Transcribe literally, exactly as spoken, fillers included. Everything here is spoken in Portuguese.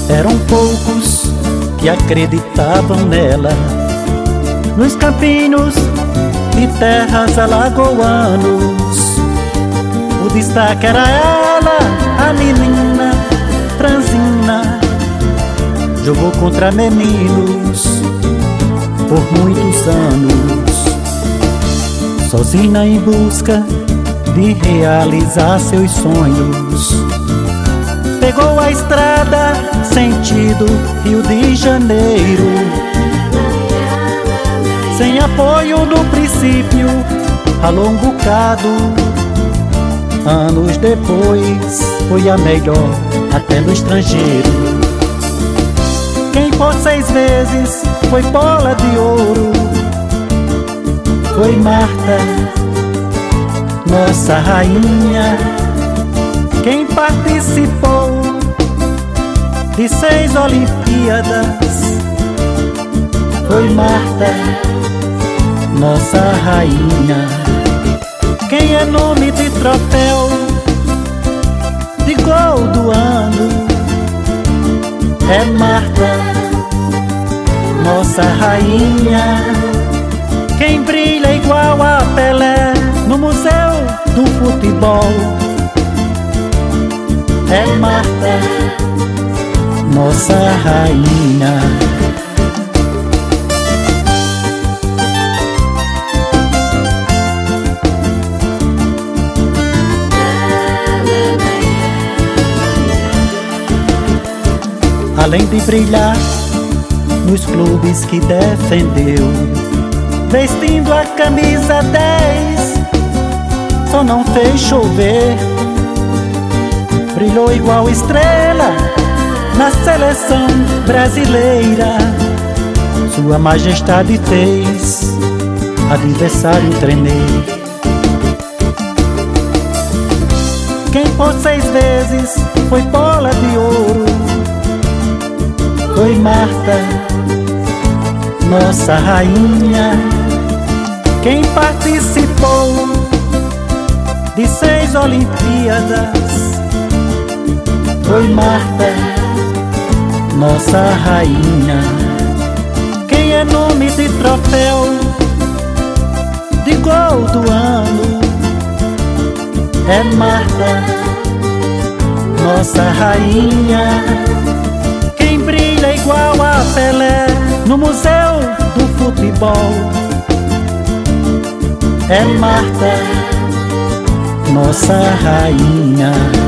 Eram poucos que acreditavam nela, nos campinhos e terras alagoanos. O destaque era ela, a menina franzina. Jogou contra meninos por muitos anos, sozinha em busca de realizar seus sonhos. Pegou a estrada sentido Rio de Janeiro, sem apoio no princípio, ralou um bocado. Anos depois foi a melhor até no estrangeiro. Quem por seis vezes foi bola de ouro foi Marta, nossa rainha. Quem participou de seis Olimpíadas foi Marta, nossa rainha. Quem é nome de troféu, de gol do ano, é Marta, nossa rainha. Quem brilha igual a Pelé no Museu do Futebol é Marta, nossa rainha. Além de brilhar nos clubes que defendeu, vestindo a camisa dez, só não fez chover. Brilhou igual estrela na seleção brasileira. Sua majestade fez adversário tremer. Quem por seis vezes foi bola de ouro foi Marta, nossa rainha. Quem participou de seis Olimpíadas foi Marta, nossa rainha. Quem é nome de troféu, de gol do ano, é Marta, nossa rainha. Quem brilha igual a Pelé no Museu do Futebol é Marta, nossa rainha.